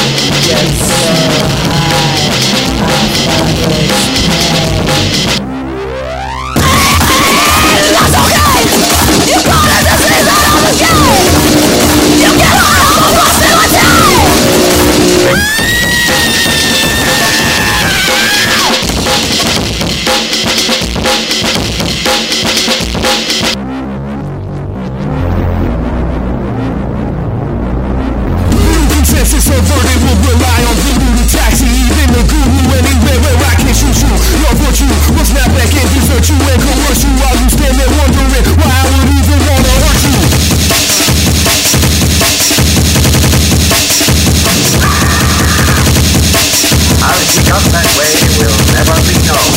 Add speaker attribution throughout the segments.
Speaker 1: Get so high, I that's okay! You got a disease out of the game! You get out of the facility!
Speaker 2: Consensus averted will rely on the taxi, even the guru anywhere where I can shoot you. Your virtue will snap back and desert you and coerce you while you stand there wondering why I would even wanna hurt you.
Speaker 3: How she got that way will never be known.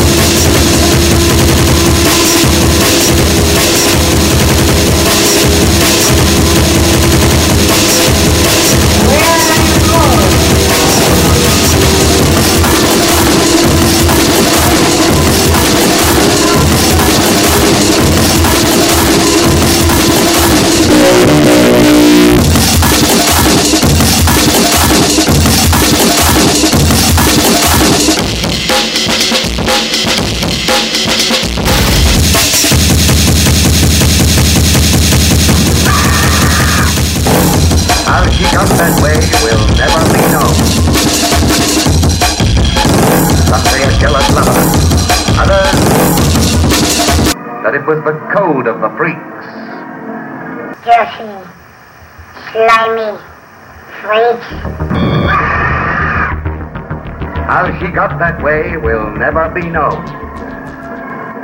Speaker 3: How she got that way will never be known. Some say a jealous lover. Others, that it was the code of the freaks.
Speaker 4: Dirty, slimy freaks.
Speaker 3: How she got that way will never be known.